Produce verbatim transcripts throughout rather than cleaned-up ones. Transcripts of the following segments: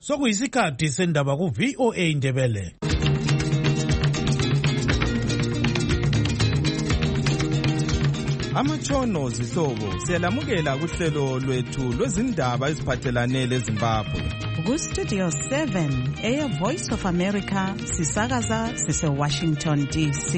Sokuyisikhathi sendaba ku V O A Ndebele. Amatshono zihlobo siyalamukela kuhlelo lwethu lwezindaba eziphathelane leZimbabwe. Ku Studio seven eya Voice of America sisakaza sise Washington D C.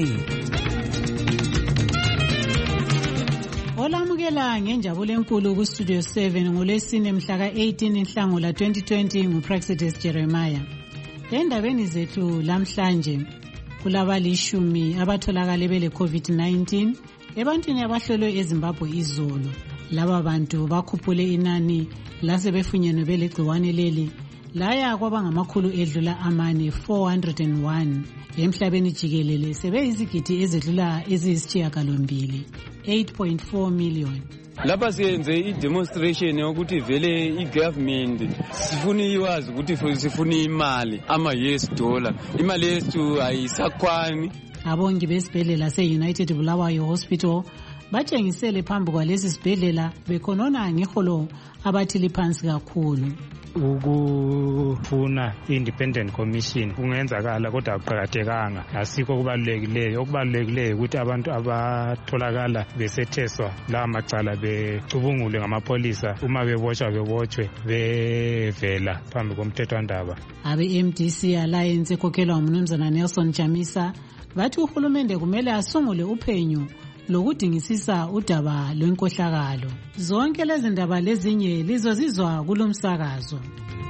Olamukela ngenjabulo enkulu ku Studio seven ngolesine mhla ka eighteen Nhlangula twenty twenty nguPraxidis Jeremiah. Endabeni zethu lamhlanje kulabalishumi abatholakala bele COVID nineteen ebantwini abahlolwe eZimbabwe izolo. Laba bantu bakhuphule inani lase befunyenwe belegciwane leli laya kwaba ngamakhulu edlula amane four hundred one emhlabeni jikelele sebeyizigidi ezedlula eziyisishiyagalombili eight point four million. Lapha siyenze i-demonstration yokuthi vele i-government sifuna iwazi ukuthi sifuna imali ama-U S dollar imali yethu ayisakwani. Abongi besibhedlela se-United Bulawayo Hospital batshengisele phambi kwalesi sibhedlela bekhonona ngeholo abathi liphansi kakhulu. Ukufuna independent commission kungenzakala kodwa akuqakathekanga, asikho okubalulekileyo. Okubalulekileyo ukuthi abantu abatholakala besetheswa la macala becubungulwe ngamapolisa, uma bebotshwa bebotshwe bevela phambi komthethwandaba. Abe-M D C Alliance ekhokhelwa ngumnumzana Nelson Chamisa bathi uhulumende kumele asungule uphenyo lokudingisisa udaba lwenkohlakalo. Zonke lezi ndaba lezinye lizozizwa kulomsakazo.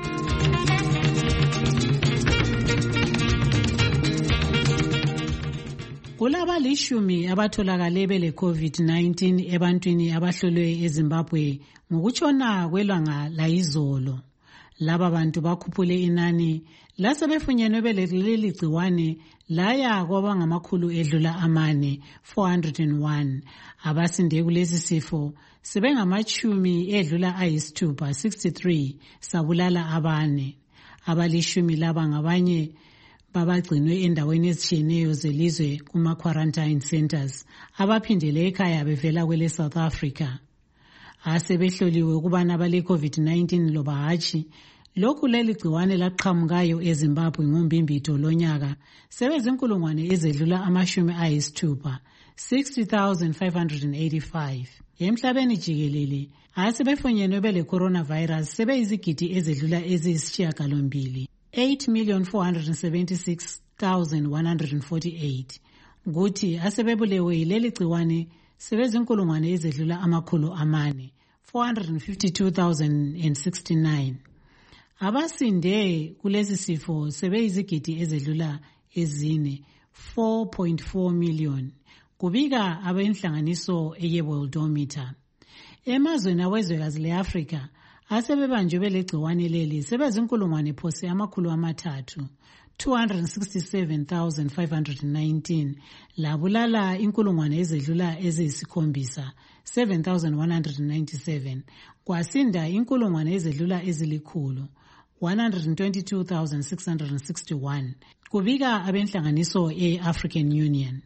Kulaba lishumi abatholakale bele COVID nineteen ebantwini abahlolwe eZimbabwe ngokutshona kwelanga layizolo. Laba bantu bakhuphule inani lasebefunyenwe beleli gciwane laya kwaba ngamakhulu edlula amane four hundred one. Abasinde kulesi sifo sebengamachumi edlula ayisithupha sixty-three sabulala abane. Abalishumi laba ngabanye babagcinwe endaweni ezitshiyeneyo zelizwe kuma quarantine centers abaphindele ekhaya bevela kwele South Africa. Asebehloliwe ukubana bale COVID nineteen loba hatshi. Lokhu leli gciwane laqhamukayo eZimbabwe ngombimbito lonyaka sebezinkulungwane ezedlula amashumi ayisithupha sixty thousand five hundred eighty-five. Emhlabeni jikelele asebefunyenwe bele coronavirus sebeyizigidi ezedlula eziyisishiyagalombili eight million four hundred seventy-six thousand one hundred forty-eight. Kuthi asebebulewe yileli gciwane sebezinkulungwane ezedlula amakhulu amane four hundred fifty-two thousand sixty-nine. Abasinde kulesi sifo sebeyizigidi ezedlula ezine four point four million. Kubika abenhlanganiso eyeWorldometer. Emazweni awezwekazi leAfrika asebebanjwe belegciwane leli sebezinkulungwane phose amakhulu amathathu two hundred sixty-seven thousand five hundred nineteen. Labulala inkulungwane ezedlula eziyisikhombisa seven thousand one hundred ninety-seven. Kwasinda inkulungwane ezedlula ezilikhulu one hundred twenty-two thousand six hundred sixty-one. Kubika abenhlanganiso e-African Union.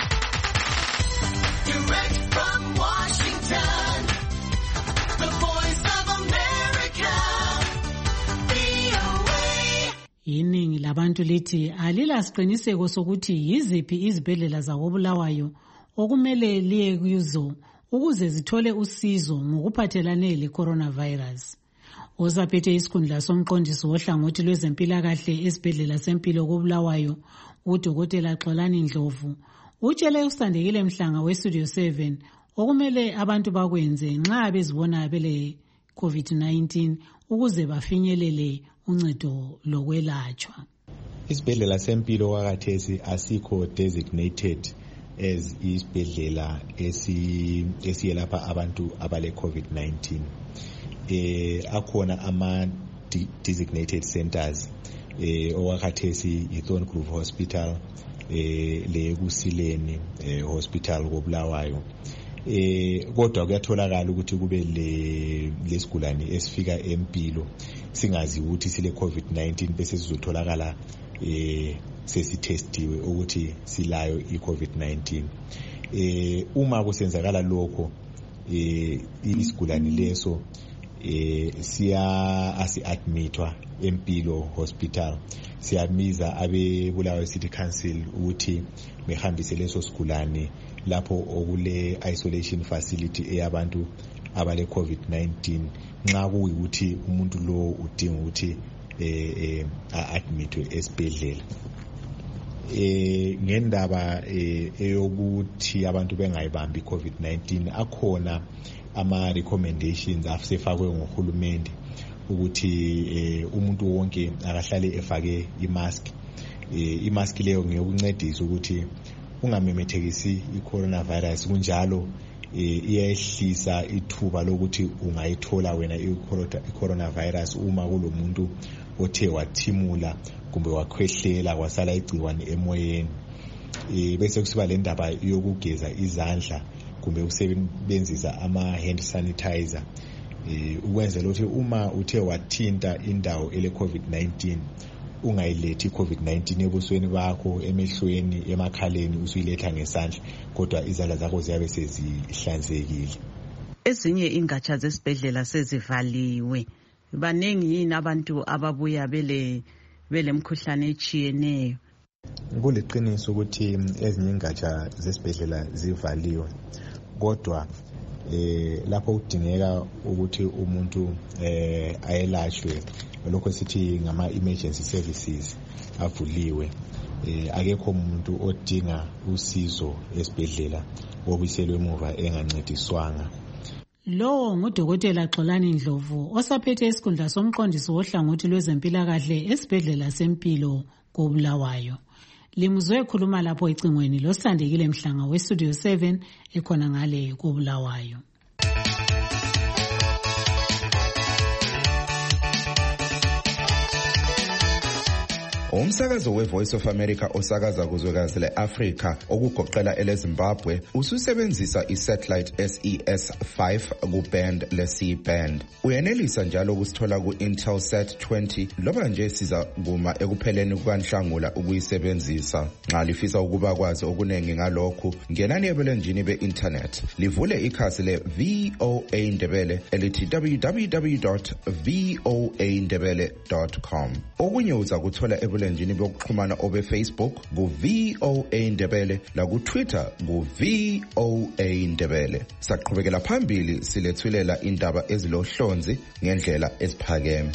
Direct from Washington, the Voice of America, V O A. Iningi labantu lithi alila siqiniseko sokuthi yiziphi izibhedlela zakoBulawayo okumele liye kuzo ukuze zithole usizo ngokuphathelane le-coronavirus. Ozaphethe isikhundla somqondisi wohlangothi lwezempilakahle esibhedlela sempilo koBulawayo uDokotela Xolani Ndlovu utshele usandekile Mhlanga weStudio seven okumele abantu bakwenze nxa bezibona bele COVID nineteen ukuze bafinyelele uncedo lokwelatshwa. Isibhedlela sempilo kwakathesi asikho designated as isibhedlela esi esiyelapha abantu abale COVID nineteen. Eh akhona ama designated centers eh owakathesi iThorn Grove Hospital eh le kusileni eh hospital koBulawayo. Eh kodwa kuyatholakala ukuthi kube le lesigulane esifika empilo singazi ukuthi sile COVID nineteen bese sizotholakala eh sesitestiwe ukuthi silayo iCovid nineteen. Eh uma kusenzakala lokho eh isigulane leso eh siya asi-admitwa Empilo Hospital. Siyamiza abe Bulawayo City Council ukuthi behambise leso sigulane lapho okule isolation facility eyabantu abale COVID nineteen nxa kuyikuthi umuntu lo udinga ukuthi eh eh admitwe esibhedlela. Eh ngendaba eh eyokuthi abantu bengayibambi COVID nineteen akhona ama recommendations afsefakwe ngohulumende ukuthi eh umuntu wonke akahlale efake imask. Eh imask leyo ngeyokuncedisa ukuthi ungamemethekisi i-coronavirus, kunjalo iyayehlisa ithuba lokuthi ungayithola wena i-coronavirus uma kulomuntu othe wathimula kumbe wakhwehlela wasala igciwane emoyeni. Eh bese kusiba le ndaba yokugeza izandla kumbe ukusebenzisa ama hand sanitizer eh ukwenzela ukuthi uma uthe wathinta indawo ele COVID nineteen ungayilethi COVID nineteen ebusweni bakho, emehlweni, emakhaleni usuyiletha ngesandla, kodwa izandla zakho ziyabe sezihlanzekile. Ezinye ingatsha zesibhedlela sezivaliwe. Banengi yini abantu ababuya bele belemkhuhlane echiyeneyo? Kuliqiniso ukuthi ezinye ingatsha zesibhedlela zivaliwe, kodwa eh lapho kudingeka ukuthi umuntu eh ayelashwe lokho sithi ngama emergency services avuliwe. Eh akekho umuntu odinga usizo esibhedlela obiselwe emuva engancediswanga. Lo ngudokotela Xolani Ndlovu osaphethe isikhundla somqondisi wohlangothi lwezempilakahle esibhedlela sempilo koBulawayo. Limuzwe ekhuluma lapho ecingweni loSandekile Mhlanga we Studio seven ekhona ngale koBulawayo. Umsakazo we-Voice of America osakaza kuzwekazi le-Afrika okugoqela ele-Zimbabwe ususebenzisa i-satellite S E S five ku-band le-C band. Uyenelisa njalo ukusithola ku-Intelsat twenty loba nje siza kuma ekupheleni kukaNhlangula ukuyisebenzisa. Nxa lifisa ukuba kwazi okuningi ngalokhu, ngenani ebulenjini be-internet. Livule ikhasi le-V O A Ndebele elithi w w w dot v o a ndebele dot com. Okunye uza kuthola ebulenjini njini bokuxhumana obe Facebook ku V O A Ndebele la ku Twitter ku V O A Ndebele. Saqhubekela phambili silethulela indaba ezilohlonzi ngendlela esiphakeme.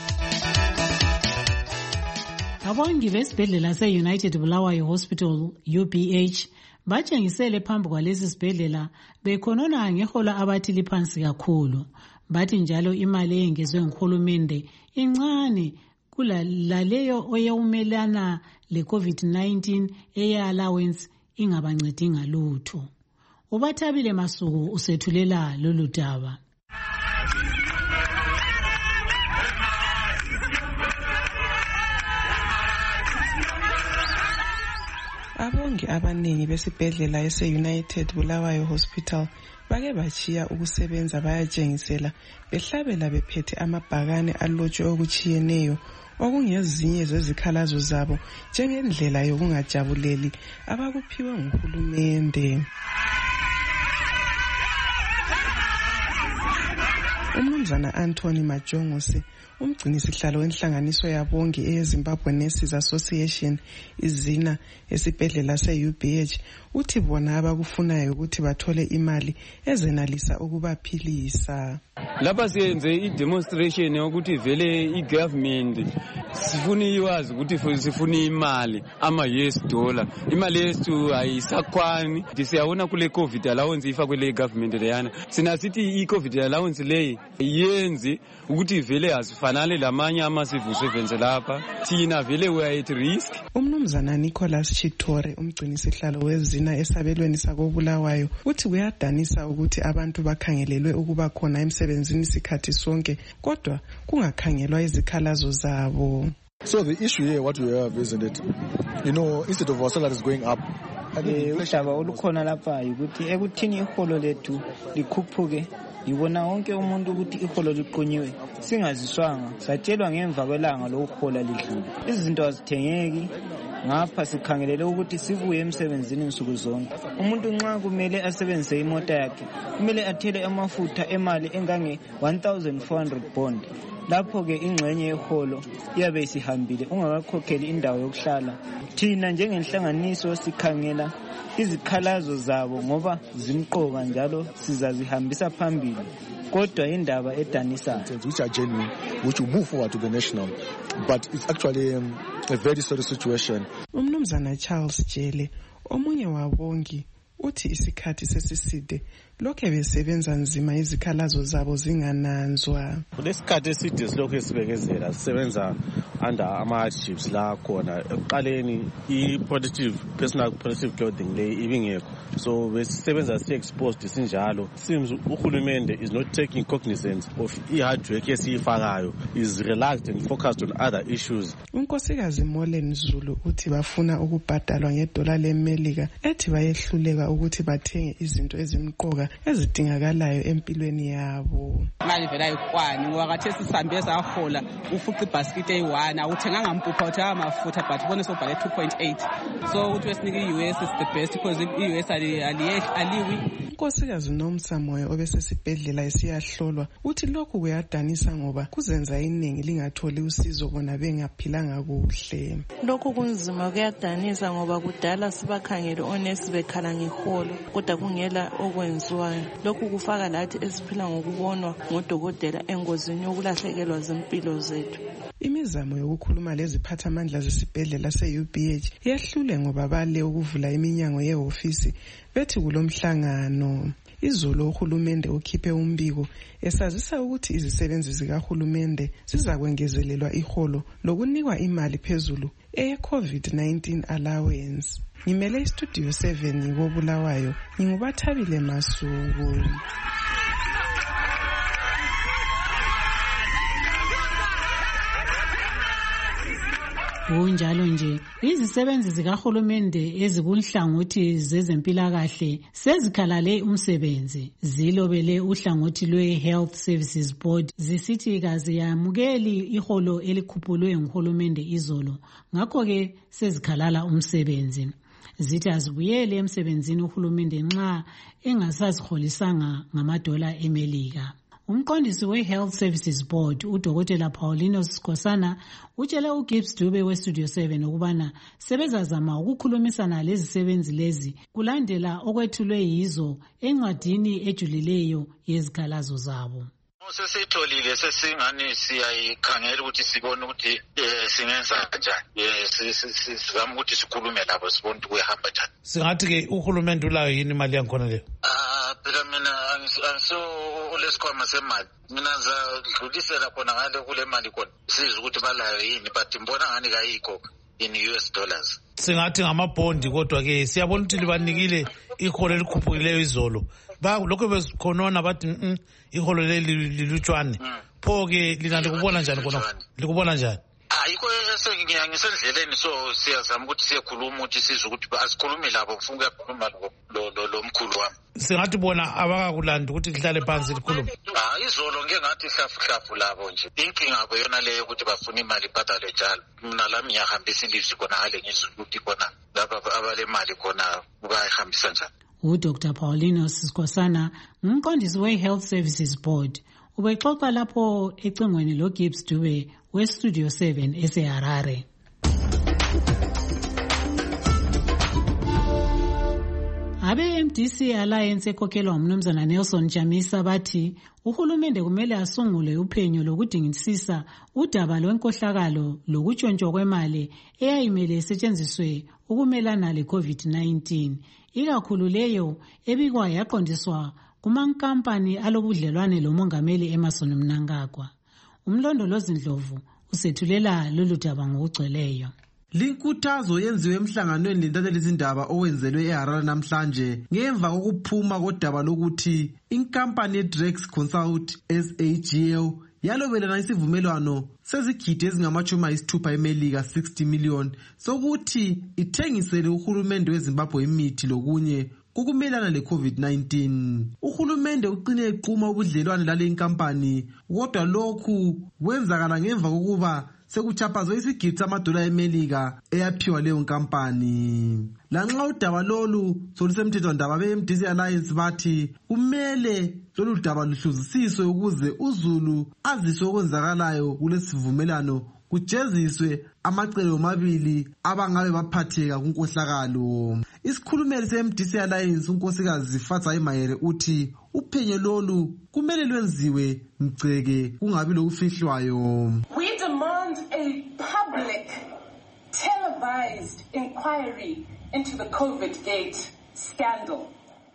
Abongi besibhedlela se-United Bulawayo Hospital U B H batshengisele phambi kwalesi sibhedlela bekhonona ngehola abathi liphansi kakhulu. Bathi njalo imali eyengezwe nguhulumende incane kula laleyo oyewumelana le COVID nineteen eya allowance ingabancedi ngalutho. Ubathabile Masuku usethulela lolu daba. Abongi abaningi besibhedlela ese-United Bulawayo Hospital bake bachiya ukusebenza bayatshengisela behlabela bephethe amabhakane alotshwe okuchiyeneyo okungezinye zezikhalazo zabo njengendlela yokungajabuleli abakuphiwe nguhulumende. Umnumzana Anthony Majongose umgcinisihlalo wenhlanganiso yabongi eyeZimbabwe Nurses Association izina esibhedlela se-U B H uthi bona abakufunayo ukuthi bathole imali ezenalisa ukubaphilisa. Lapha siyenze i-demonstration yokuthi vele i-government sifuna iwazi ukuthi sifuna imali ama U S dollar. Imali yethu ayisakwani. Siyabona kule COVID allowance ifakwe le government leyana. Sina sithi i-COVID allowance leyi yenzi ukuthi vele asifanale lamanye ama-civil servants lapha. Thina vele we are at risk. Umnumzana Nicholas Chitore umgcinisihlalo wezina esabelweni sakoBulawayo uthi kuyadanisa ukuthi abantu bakhangelelwe ukuba khona emsebenzini isikhathi sonke kodwa kungakhangelwa izikhalazo zabo. So the issue here, what we have, isn't it? You know, instead of our salaries going up, udaba olukhona lapha ukuthi ekuthini iholo lethu likhuphuke yibona wonke umuntu ukuthi iholo liqonyiwe singaziswanga satshelwa ngemva kwelanga lokuhola lidlule. Izinto azithengeki ngapha sikhangelele ukuthi sibuye emsebenzini nsuku zonke. Umuntu nxa kumele asebenzise imota yakhe kumele athele amafutha emali engange one thousand four hundred bond. Lapho ke ingxenye yeholo iyabe isihambile ungakakhokheli indawo yokuhlala. Thina njengenhlanganiso sikhangela izikhalazo zabo ngoba zimqoka njalo sizazihambisa phambili. Kodwa indaba edanisayo which are genuine, which will move forward to the national, but it's actually um, a very serious situation. Umnumzana Charles Jele omunye wabongi uthi isikhathi sesiside lokho besebenza nzima izikhalazo zabo zingananzwa. Kulesikhathi eside silokho esibekezela sisebenza under ama hardships la khona ekuqaleni I positive personal positive clothing le ibingekho, so besisebenza si exposed sinjalo. Seems uhulumende is not taking cognizance of I hard work esiyifakayo, is relaxed and focused on other issues. Unkosikazi Molen Zulu uthi bafuna ukubhadalwa ngedola leMelika ethi bayehluleka ukuthi bathenge izinto ezimqoka ezidingakalayo empilweni yabo. Imali vela ikwani ngoba kathesi sihambe sahola ufuqa ibasket eyi-one awuthenganga mpupha uthenga amafutha but ubone sobhale two point eight, so uthi wesinike I-U S is the best because I-U S aliwi. Unkosikazi Nomsa Moyo obesesibhedlela esiyahlolwa uthi lokhu kuyadanisa ngoba kuzenza iningi lingatholi usizo bona bengaphilanga kuhle. Lokhu kunzima kuyadanisa ngoba kudala sibakhangele onesi bekhala ngeholo kodwa kungela okwenziwayo. Lokhu kufaka lathi esiphila ngokubonwa ngodokotela engozini yokulahlekelwa zimpilo zethu. Imizamo yokukhuluma leziphathamandla zesibhedlela se-U B H yehlule ngoba bale ukuvula iminyango yehofisi bethi kulomhlangano. Izolo uhulumende ukhiphe umbiko esazisa ukuthi izisebenzi zikahulumende zizakwengezelelwa iholo lokunikwa imali phezulu eye-COVID nineteen allowance. Ngimele istudio seven ngikobulawayo ngingubathabile Masuku. Kunjalo nje izisebenzi zikahulumende ezikunhlangothi zezempilakahle sezikhalale umsebenzi zilobele uhlangothi lwe-Health Services Board zisithi kaziyamukeli iholo elikhuphulwe nguhulumende izolo, ngakho ke sezikhalala umsebenzi. Zithi azibuyele emsebenzini uhulumende nxa engasaziholisanga ngamadola eMelika. Umqondisi we-Health Services Board uDokotela Paulinus Skosana utshele uGibbs Dube we-Studio seven ukubana sebezazama ukukhulumisana lezisebenzi lezi kulandela okwethulwe yizo encwadini ejulileyo yezikhalazo zabo. Sesitholile sesingani siyayikhangela ukuthi sibone ukuthi singenza kanjani, sizama ukuthi sikhulume labo sibone ukuthi kuyahamba njani. Singathi ke uhulumende ulayo yini imali yankhona leyo? Ah phela mina angiso olesikhwama semali, mina ngizadlulisela khona ngale kule mali khona sizwe ukuthi balayo yini, but mbona ngani kayikho in U S dollars. Singathi ngamabhondi kodwa ke siyabona ukuthi libanikile iholo elikhuphukileyo izolo. Ba lokho bezikhonona bathi mm iholo leli lilutshwane. Pho ke lina likubona njani khona? Likubona njani? Ayikho ngisendleleni, so siyazama ukuthi siyekhuluma ukuthi sizwe ukuthi asikhulume labo ufuna ukukhuluma lo lo mkhulu wami. Singathi bona abakakulanda ukuthi lihlale phansi likhulume. Ah izolo ngeke ngathi hlafu hlafu labo nje. Inkinga abo yona leyo ukuthi bafuna imali ibhadale njalo. Mina lami ngiyahambisa ilizwi khona ngale ngizwe ukuthi khona laba abale mali khona bayihambisa njani. uDoctor Paulinus Skosana umqondisi we-Health Services Board ubexoxa lapho ecingweni loGibbs Dube we-Studio seven eseHarare. Abe-M D C Alliance ekhokhelwa umnumzana Nelson Chamisa bathi uhulumende kumele asungule uphenyo lokudingisisa udaba lwenkohlakalo lokutshontshwa kwemali eyayimele isetshenziswe ukumelana le-COVID nineteen. Ikakhulu leyo ebikwa yaqondiswa kumankampani alobudlelwane lomongameli Emmerson Mnangagwa. Umlondolozi Ndlovu usethulela lolu daba ngokugcweleyo. Linkuthazo yenziwe emhlanganweni lentathelisa izindaba owenzelwe eHarare namhlanje ngemva kokuphuma kodaba lokuthi inkampani yeDrex Consult S A G L yalobelana isivumelwano sezigidi ezingamachumi ayisithupha eMelika sixty million sokuthi ithengisele uhulumende weZimbabwe imithi lokunye ukumelana le-COVID nineteen. Uhulumende uqine eqhuma ubudlelwane lale inkampani kodwa lokhu kwenzakala ngemva kokuba sekuchaphazwe isigidi samadola eMelika eyaphiwa leyo nkampani. Lanxa udaba lolu solusemthethwandaba be-M D C Alliance bathi kumele lolu daba luhluzisiswe ukuze uzulu aziswe okwenzakalayo kulesivumelano kujeziswe amacele omabili abangabe baphatheka kunkohlakalo. Isikhulumeli se-M D C Alliance unkosikazi Fatsa Mayere uthi uphenyo lolu kumele lwenziwe mgceke kungabi lokufihlwayo. We demand a public televised inquiry into the COVID Gate scandal.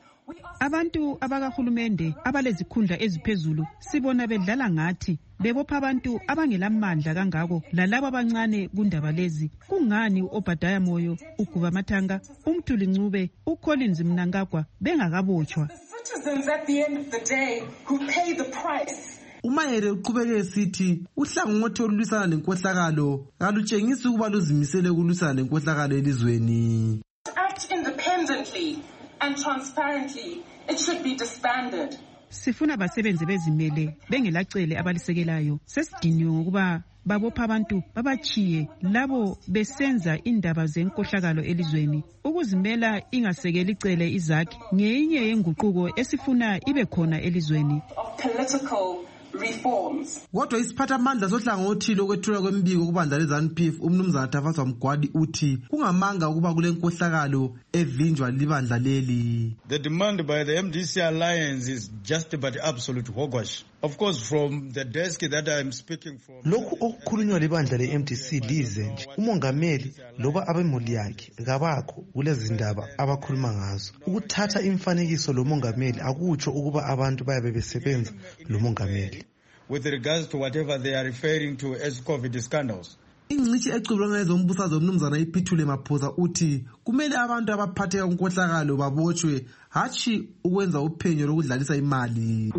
Abantu abakahulumende abalezikhundla eziphezulu sibona bedlala ngathi bebopha abantu abangelamandla kangako lalabo abancane kundaba lezi. Kungani uObadiah Moyo, uGuba Mathanga, uMthuli Ncube, uCollins Mnangagwa bengakabotshwa? Citizens at the end of the day who pay the price. Umayere uqhubeke esithi uhlangothi olulwisana nenkohlakalo kalutshengisi ukuba luzimisele ukulwisana nenkohlakalo elizweni. Act independently and transparently, it should be disbanded. Sifuna basebenze bezimele bengelacele abalisekelayo. Sesidiniwe ngokuba babopha abantu babachiye labo besenza indaba zenkohlakalo elizweni. Ukuzimela ingasekeli icele izakhi ngenye yenguquko esifuna ibe khona elizweni. Political reforms. Kodwa isiphathamandla sohlangothi lokwethula kwembiko kubandla leZANU-P F umnumzana Tafazwa Mgwadi uthi kungamanga ukuba kule nkohlakalo evinjwa libandla leli. The demand by the M D C Alliance is just but absolute hogwash. Of course, from the desk that I am speaking from, lokhu okukhulunywa libandla le-M D C lize nje. Umongameli loba abemuli yakhe kabakho kulezi ndaba abakhuluma ngazo. Ukuthatha imfanekiso lo mongameli akutsho ukuba abantu bayabe besebenza lo mongameli. With regards to whatever they are referring to as COVID scandals. Ingcithi ecubulanga ezombusazwe umnumzana iPhithule Maphosa uthi kumele abantu abaphatheka kunkohlakalo babotshwe hatshi ukwenza uphenyo lokudlalisa imali.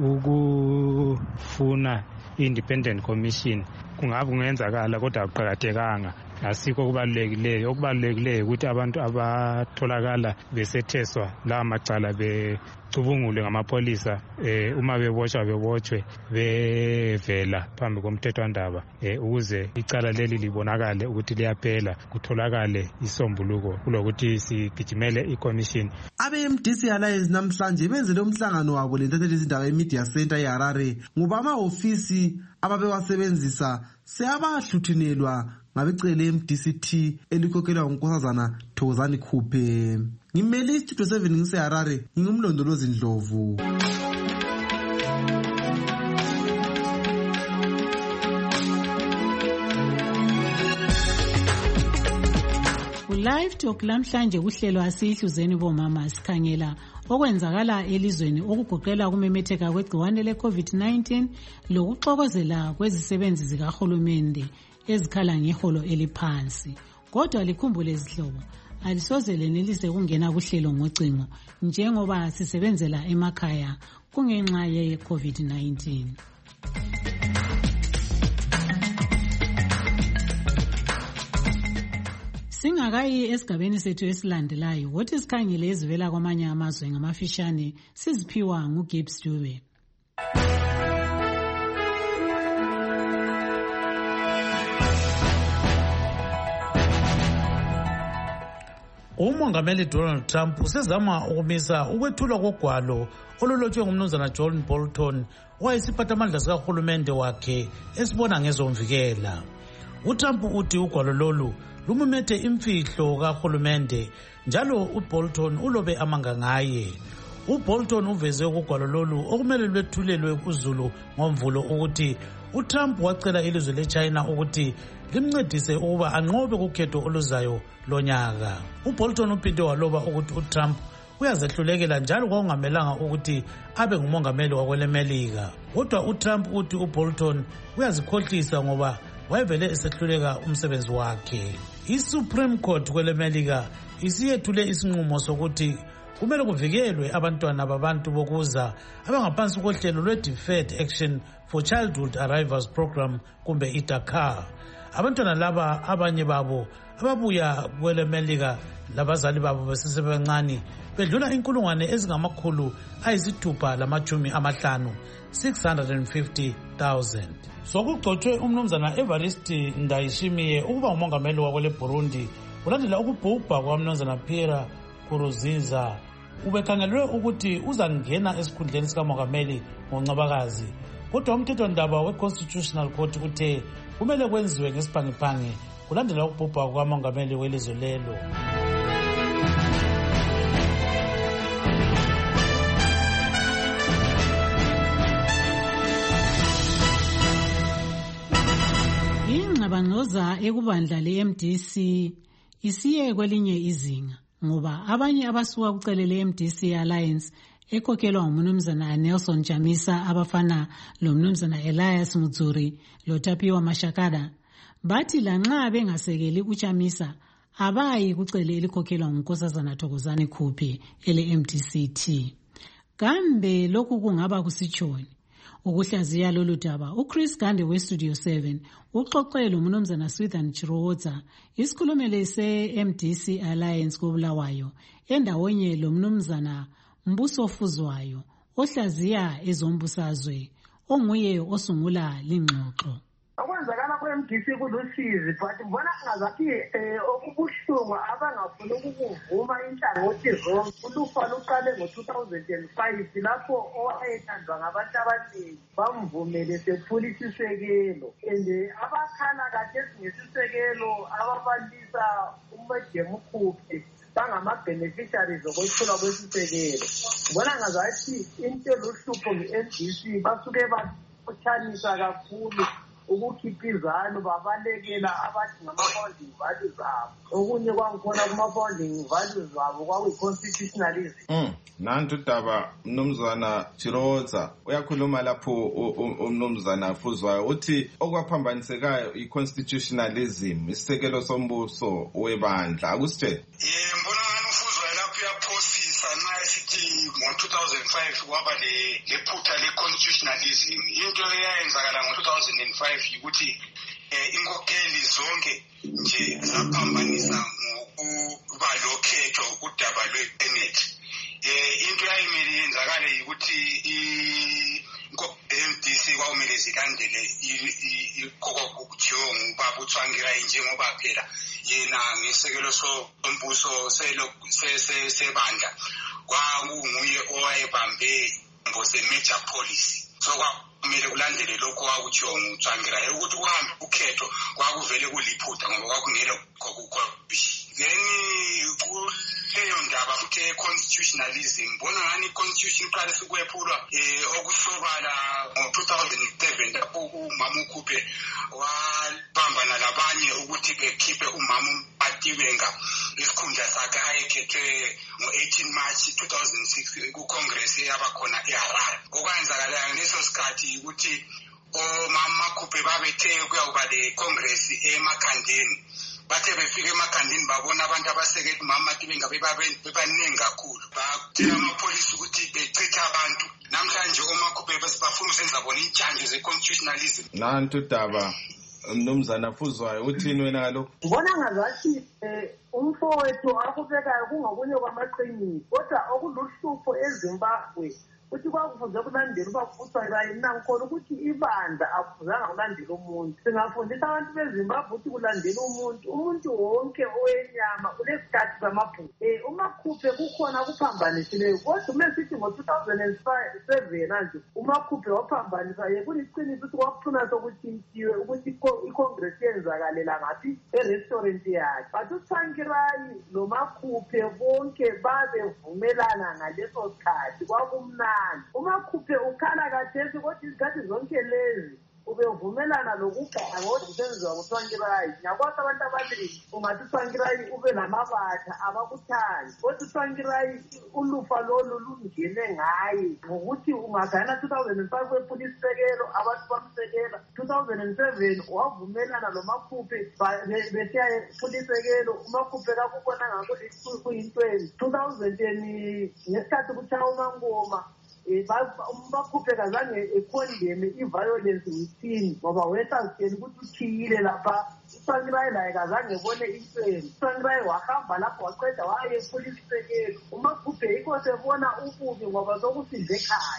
Ukufuna independent commission kungabe kungenzakala kodwa akuqhakathekanga. Asikho okubalulekileyo. Okubalulekileyo ukuthi abantu abatholakala besetheswa la macala becubungule ngamapolisa eh uma bebotshwa bebotshwe bevela phambi komthethwandaba eh ukuze icala leli libonakale ukuthi liyaphela kutholakale isombuluko kulokuthi sigijimele icommission. Abe-M D C Alliance namhlanje benzele umhlangano wabo lentatheli izindaba eMedia Center eHarare ngoba amahofisi ababewasebenzisa seyabahluthinelwa ngabecele M D C T elikhokhelwa unkosazana Thokozani Khuphe. Ngimele istudio seven ngiseHarare, ngingumlondolozi Ndlovu. Live Talk lamhlanje kuhlelo asihluzeni bomama sikhangela okwenzakala elizweni okugoqela kumemetheka kwegciwane le-COVID nineteen lokuxokozela kwezisebenzi zikahulumende ezikhala ngeholo eliphansi. Kodwa likhumbule izihlobo, alisoze lenelise kungena kuhlelo ngocingo njengoba sisebenzela emakhaya kungenxa ye-COVID nineteen. Singakayi esigabeni sethu esilandelayo, wothi sikhangele ezivela kwamanye amazwe ngamafishane siziphiwa nguGibbs Dube. Umongameli Donald Trump usezama ukumisa ukwethulwa kogwalo olulotshwe ngumnumzana John Bolton owayesiphathamandla sikahulumende wakhe esibona ngezomvikela. uTrump uthi ugwalo lolu lumumethe imfihlo kahulumende njalo uBolton ulobe amanga ngaye. uBolton uveze ukugwalo lolu okumele lwethulelwe kuzulu ngomvulo ukuthi uTrump wacela ilizwe leChina ukuthi limncedise ukuba anqobe kukhetho oluzayo lonyaka. uBolton uphinde waloba ukuthi uTrump uyazehlulekela njalo kwakungamelanga ukuthi abe ngumongameli wakwelemelika. Kodwa uTrump uthi uBolton uyazikhohlisa ngoba wayevele esehluleka umsebenzi wakhe. iSupreme Court kwelemelika isiyethule isinqumo sokuthi kumele kuvikelwe abantwana babantu bokuza abangaphansi kohlelo lwe-Deferred Action for Childhood Arrivals Program kumbe i-DACA. Abantwana laba abanye babo ababuya kwelemelika labazali babo besesebancane bedlula inkulungwane ezingamakhulu ayisithupha lamachumi amahlanu six hundred fifty thousand. Sokugcotshwe umnumzana Evariste Ndayishimiye ukuba ngumongameli wakwele Burundi kulandela ukubhubha kwamnumzana Pierre Nkurunziza. Ubekhangelwe ukuthi uzangena esikhundleni sikamongameli ngoNcwabakazi, kodwa umthethondaba we-Constitutional Court uthe kumele kwenziwe ngesiphangi-phangi kulandela ukubhubha kwamongameli welizwe lelo. Ingxabangxoza ekubandla le-M D C isiye kwelinye izinga ngoba abanye abasuka kucele le-M D C Alliance ekhokhelwa ngumnumzana Nelson Chamisa abafana lo mnumzana Elias Mutsuri lo Tapiwa Mashakada bathi lanxa bengasekeli uChamisa abayi kucele elikhokhelwa ngunkosazana Thokozani Khuphi ele-M D C T. Kambe lokhu kungaba kusitshoni? Ukuhlaziya lolu daba uChris Gande weStudio seven uxoxele umnumzana Swithan Chiroza isikhulumele se-M D C Alliance koBulawayo endawonye lo mnumzana Mbuso Fuzwayo ohlaziya ezombusazwe onguye osungula lingxoxo. Okwenzakala kwe-M D C kulusizi but mbona ngazathi okubuhlungu abangafuni ukuvuma inhlangothi zonke. Ulufa luqale ngo-two thousand five lapho owayethandwa ngabantu abaningi bamvumele sephula isisekelo and abakhala kade ngesisekelo ababalisa uMedem Khuphi bangama-beneficiaries okwethulwa kwesisekelo. Mbona ngazathi into eluhlupho nge-M D C basuke baphutshanisa kakhulu ukukhipha izalo babalekela abathi ngama-founding values abo. Okunye kwangikhona kuma-founding values abo kwakuyi-constitutionalism. Mm. Nantu daba mnumzana Chiroza uyakhuluma lapho umnumzana Fuzwayo uthi okwaphambanisekayo i-constitutionalism isisekelo sombuso webandla. Akusitshela? Mbona ngani uFuzwayo lapho uyaphosisa nxa esithi ngo-two thousand five kwaba lephutha le-constitutionalism. Into eyayenzakala ngo-two thousand five yikuthi inkokheli zonke nje zaphambanisa ngokuba lokhetho udaba lwe-enethi. Into eyayimele yenzakale yikuthi i-M D C kwawumele zilandele ikokokuthiwo ngubaba uTsvangirai njengoba phela yena ngesekelo sombuso sebandla kwakunguye owayebambe ngose-major policy. So kwamele kulandele lokho kwakuthiwo nguTsvangirai ukuthi kuhambe ukhetho kwakuvele kuliphutha ngoba kwakungelo kokukhobishi. Then kuleyo ndaba futhi e-constitutionalism bona ngani i-constitution iqale sukwephulwa okusobala ngo-two thousand seven lapho umama uKhuphi wabambana labanye ukuthi bekhiphe umama uMatibenga isikhundla sakhe ayekhethwe ngo-eighteen March two thousand six ku-congress eyabakhona eHarare. Okwenzakalayo ngaleso sikhathi ukuthi omama Khuphi babethe kuyawuba le-congress eMakhandeni. Bathe befika eMakhandeni babona abantu abasekela umama Matibenga bebaningi kakhulu. Batshela amapholisi ukuthi bechitha abantu. Namhlanje omakhuphe bafuna usenza bona intshanje ze-constitutionalism. Nantu daba mnumzana Fuzwayo uthini wena ngalokho? Ngibona ngazathi umfowethu akubekayo kungokunye kwamaqiniso kodwa okuluhlupho eZimbabwe ukuthi kwakufuze kulandela ubafuthwayo nangikhona ukuthi ibandla akufuzanga kulandela umuntu. Singafundisa abantu beZimbabwe ukuthi kulandela umuntu umuntu wonke owenyama unesikhathi samabhuku. Um uMakhuphe kukhona kuphambanisileyo kodwa uma sithi ngo-two thousand seven nje uMakhuphe waphambanisa ye kuliqiniso ukuthi kwakuthuna sokuthintiwe ukuthi icongress yenzakalela ngaphi e-restaurant yakhe. But uTsvangirai noMakhuphe bonke babevumelana ngaleso sikhathi kwakumnandi. UMakhuphe ukhala kathesi kodwa izikhathi zonke lezi ubevumelana lokugaya kodwa usenziwa nguTsvangirai. Nyakwasa abantu abaningi ungathi uTsvangirai ube namabatha abakuthandi kodwa uTsvangirai ulufa lolu lungene ngaye ngokuthi ungagana two thousand five wephula isisekelo abantu bamsekela. Two thousand seven wavumelana noMakhuphe besiya ephula isekelo. uMakhuphe kakubona ngako kuyintweni. Two thousand ngesikhathi kutshaya uMangoma uMakhuphe kazange ekhondeme i-violence within ngoba wesazitshela ukuthi uthiyile lapha. uTsvangirai laye kazange ebone intweni. uTsvangirai wahamba lapho waqeda wayephula isisekelo. uMakhuphe yikho sebona ububi ngoba sokusize ekhaya.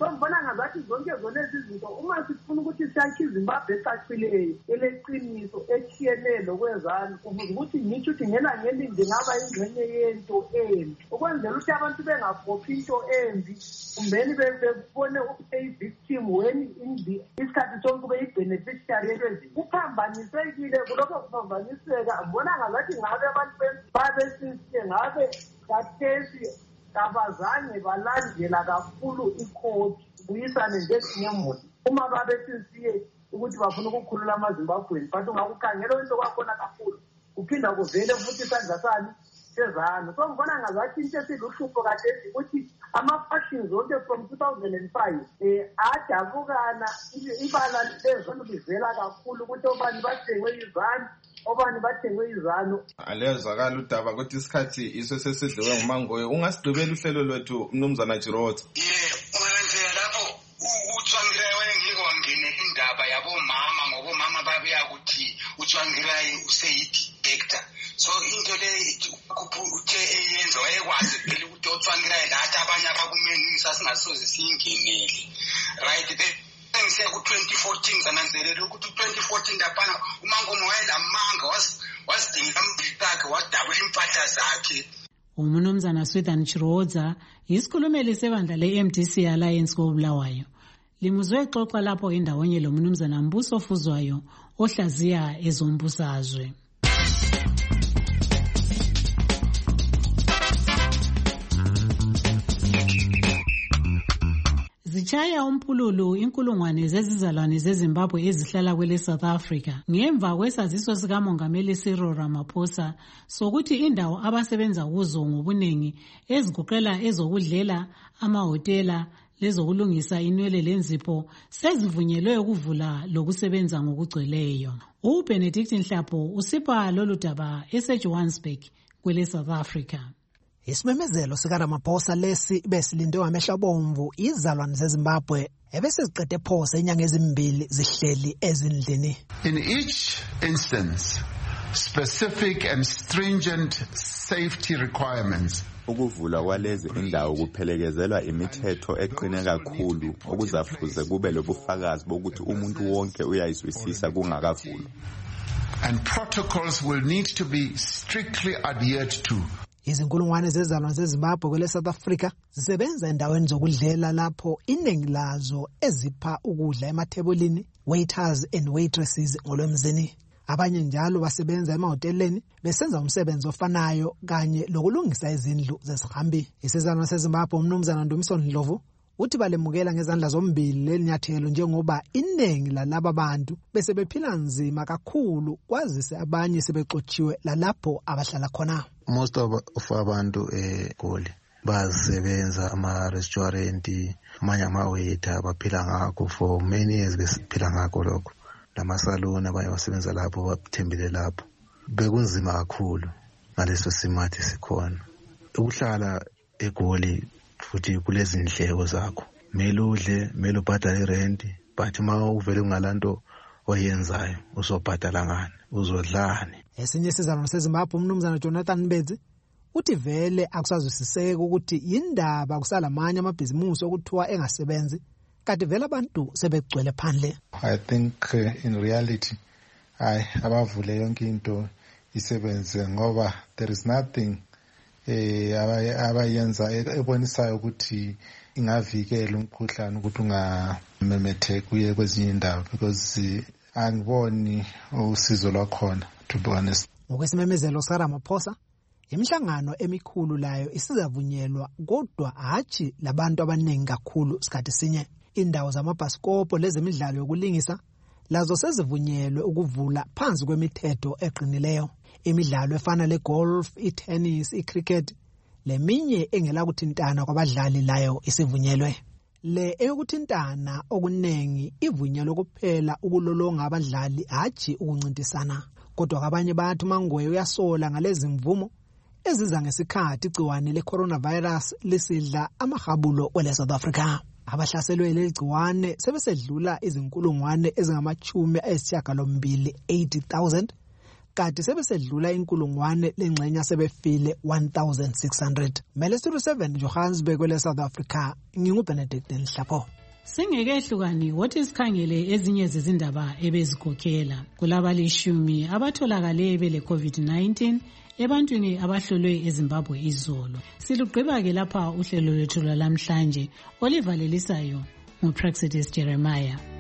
so ngibona ngazathi zonke zona lezi zinto uma sifuna ukuthi siyakhe iZimbabwe ecacileyo eleqiniso etshiyeneyo lokwezana kufuze ukuthi ngisho ukuthi ngena ngelindi ngaba ingxenye yento embi ukwenzela ukuthi abantu bengabhophi into embi kumbeni bebone ukuthi-victim when isikhathi sonke ube i-beneficiary yelwezinto kuphambanisekile kulokho kuphambaniseka ngibona ngazathi ngabe abantu babesisie ngabe kathesi kabazange balandela kakhulu ikhodi kuyisane njezinye muli uma babesisie ukuthi bafuna ukukhulula amaZimbabweni but ungakukhangela into kwakhona kakhulu kuphinda kuvele futhi isandla sani sezana so ngibona ngazathi into esiluhlupho kathesi ukuthi ama-factions onke from two thousand five um adabukana ibala lezanu livela kakhulu ukuthi obani bathengwe izanu obani bathengwe izanu alezwakala udaba ukuthi isikhathi iso sesidliwe ngumangoye ungasigqibela uhlelo lwethu mnumzana Chirotsa. Indaba yabomama ngobomama babeya ukuthi uTsvangirai useyidictator so into le uthe eyenza wayekwazi phela ukuthi uTsvangirai lathi abanye abakumenisa singasoze siyingenele right bengise ku twenty fourteen sananzelela ukuthi twenty fourteen lapana uMangomo wayelamanga wasidinga amhlakhe wadabula impahla zakhe. Umnumzana Swithan Chirotsa isikhulumeli sebandla le-M D C Alliance koBulawayo limuzwe xoxa lapho indawonye lo mnumzana Mbuso Fuzwayo ohlaziya ezombusazwe. Zichaya umpululu inkulungwane zezizalwane zeZimbabwe ezihlala kwele South Africa ngemva kwesaziso sika Mongameli Cyril Ramaphosa sokuthi indawo abasebenza kuzo ngobunengi eziguqela ezokudlela amahotela lezokulungisa inwele lenzipho sezivunyelwe ukuvula lokusebenza ngokugcweleyo. uBenedict Nhlapho usipha lolu daba eseJohannesburg kwele South Africa. Isimemezelo sika Ramaphosa lesi besilinde amehla bomvu izalwane zeZimbabwe ebese ziqede phosa inyanga ezimbili zihleli ezindlini. In each instance, specific and stringent safety requirements ukuvula kwalezi indawo kuphelekezelwa imithetho eqine kakhulu okuzafuze kube lobufakazi bokuthi umuntu wonke uyayizwisisa kungakavulwa. And protocols will need to be strictly adhered to. Izinkulungwane zezalwane zeZimbabwe kwele South Africa zisebenza endaweni zokudlela lapho iningi lazo ezipha ukudla emathebulini, waiters and waitresses ngolwemzini. Abanye njalo basebenza emahoteleni besenza umsebenzi ofanayo kanye lokulungisa izindlu zesihambi. Isizalwane seZimbabwe umnumzana Ndumiso Ndlovu uthi balemukela ngezandla zombili lelinyathelo njengoba iningi lalaba bantu bese bephila nzima kakhulu kwazise abanye sebexotshiwe lalapho abahlala khona. Most of, of abantu eGoli basebenza ama-restaurant amanye ama-waiter baphila ngakho for many years besiphila ngakho lokho. Lamasaloni abanye basebenza lapho bathembele lapho bekunzima kakhulu ngaleso simathi sikhona ukuhlala eGoli futhi kulezi ndleko zakho mele udle mele ubhadale rent but uma uvele ungalanto oyenzayo uzobhadala ngani uzodlani. Esinye isizalwane seZimbabwe umnumzana Jonathan Mbedzi uthi vele akusazwisiseki ukuthi indaba kusalamanye amabhizimusi okuthiwa engasebenzi kade vele abantu sebegcwele phandle. I think uh, in reality ay abavule yonke into isebenze ngoba there is nothing eh abayenza ebonisayo ukuthi ingavikela umkhuhlane ukuthi ungamemetheki kuye kwezinye indawo because angiboni usizo lwakhona to be honest. Ngokwesimemezelo saRamaphosa imihlangano emikhulu layo isizavunyelwa kodwa hathi labantu abaningi kakhulu sikhathi sinye. Indawo zamabhasikopho lezemidlalo yokulingisa lazo sezivunyelwe ukuvula phansi kwemithetho eqinileyo. Imidlalo efana legolf, itennis, icricket leminye engela kuthintana kwabadlali layo isivunyelwe. Le eyokuthintana okunengi ivunyelwe kuphela ukulolonga abadlali hathi ukuncintisana. Kodwa abanye bathi uMangoye uyasola ngalezi mvumo eziza ngesikhathi igciwane le-coronavirus lisidla amahabulo kwele South Africa. Abahlaselwe leli gciwane sebesedlula izinkulungwane ezingamachumi ayisishiyagalombili eighty thousand kade sebesedlula inkulungwane lengxenya sebefile one thousand six hundred. Mele Studio seven Johannesburg kwele South Africa. NginguBenedict Nhlapho. Singekehlukani wothi sikhangele ezinye zezindaba ebezikhokhela kulabalishumi abatholakale bele COVID nineteen ebantwini abahlolwe eZimbabwe izolo. Silugqiba ke lapha uhlelo lwethu lwalamhlanje olivalelisayo nguPraxidis Jeremiah.